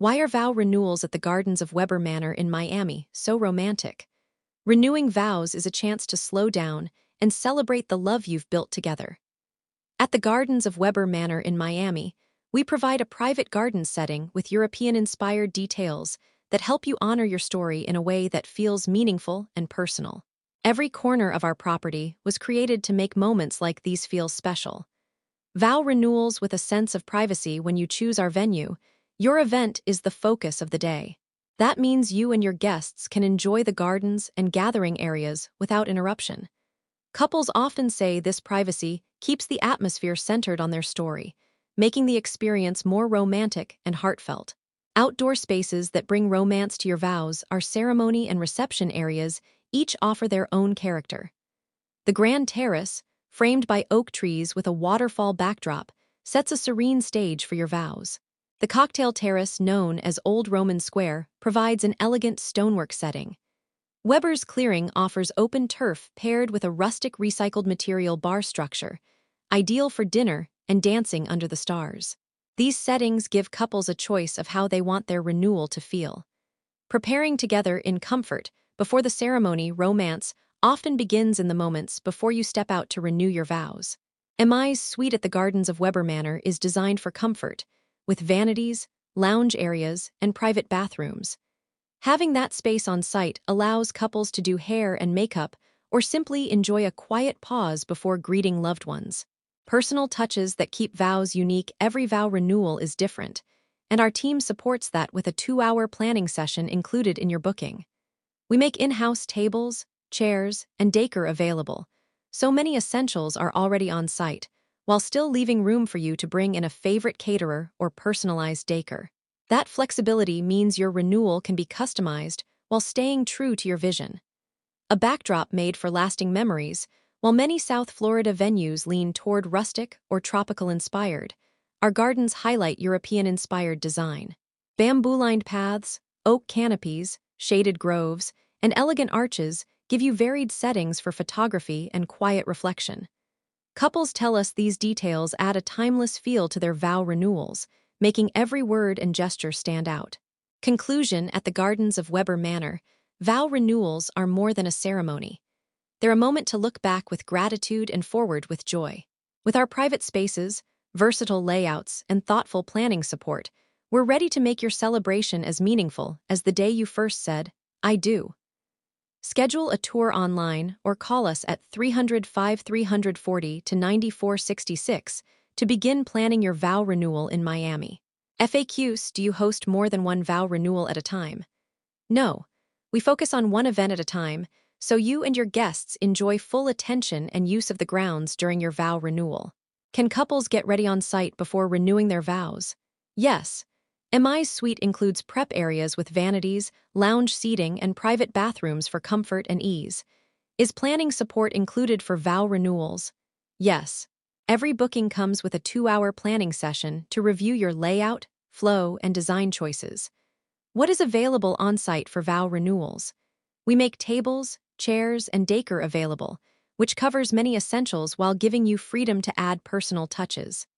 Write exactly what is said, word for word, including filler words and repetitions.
Why are vow renewals at the Gardens of Weber Manor in Miami so romantic? Renewing vows is a chance to slow down and celebrate the love you've built together. At the Gardens of Weber Manor in Miami, we provide a private garden setting with European-inspired details that help you honor your story in a way that feels meaningful and personal. Every corner of our property was created to make moments like these feel special. Vow renewals with a sense of privacy when you choose our venue. Your event is the focus of the day. That means you and your guests can enjoy the gardens and gathering areas without interruption. Couples often say this privacy keeps the atmosphere centered on their story, making the experience more romantic and heartfelt. Outdoor spaces that bring romance to your vows are ceremony and reception areas. Each offer their own character. The Grand Terrace, framed by oak trees with a waterfall backdrop, sets a serene stage for your vows. The Cocktail Terrace, known as Old Roman Square, provides an elegant stonework setting. Weber's Clearing offers open turf paired with a rustic recycled material bar structure, ideal for dinner and dancing under the stars. These settings give couples a choice of how they want their renewal to feel. Preparing together in comfort before the ceremony, romance often begins in the moments before you step out to renew your vows. M I's suite at the Gardens of Weber Manor is designed for comfort, with vanities, lounge areas, and private bathrooms. Having that space on site allows couples to do hair and makeup or simply enjoy a quiet pause before greeting loved ones. Personal touches that keep vows unique. Every vow renewal is different, and our team supports that with a two-hour planning session included in your booking. We make in-house tables, chairs, and decor available, so many essentials are already on site, while still leaving room for you to bring in a favorite caterer or personalized decor. That flexibility means your renewal can be customized while staying true to your vision. A backdrop made for lasting memories. While many South Florida venues lean toward rustic or tropical-inspired, our gardens highlight European-inspired design. Bamboo-lined paths, oak canopies, shaded groves, and elegant arches give you varied settings for photography and quiet reflection. Couples tell us these details add a timeless feel to their vow renewals, making every word and gesture stand out. Conclusion: at the Gardens of Weber Manor, vow renewals are more than a ceremony. They're a moment to look back with gratitude and forward with joy. With our private spaces, versatile layouts, and thoughtful planning support, we're ready to make your celebration as meaningful as the day you first said, "I do." Schedule a tour online or call us at three hundred, five three forty to ninety-four sixty-six to begin planning your vow renewal in Miami. F A Qs: do you host more than one vow renewal at a time? No. We focus on one event at a time, so you and your guests enjoy full attention and use of the grounds during your vow renewal. Can couples get ready on site before renewing their vows? Yes. M I's suite includes prep areas with vanities, lounge seating, and private bathrooms for comfort and ease. Is planning support included for vow renewals? Yes. Every booking comes with a two-hour planning session to review your layout, flow, and design choices. What is available on-site for vow renewals? We make tables, chairs, and decor available, which covers many essentials while giving you freedom to add personal touches.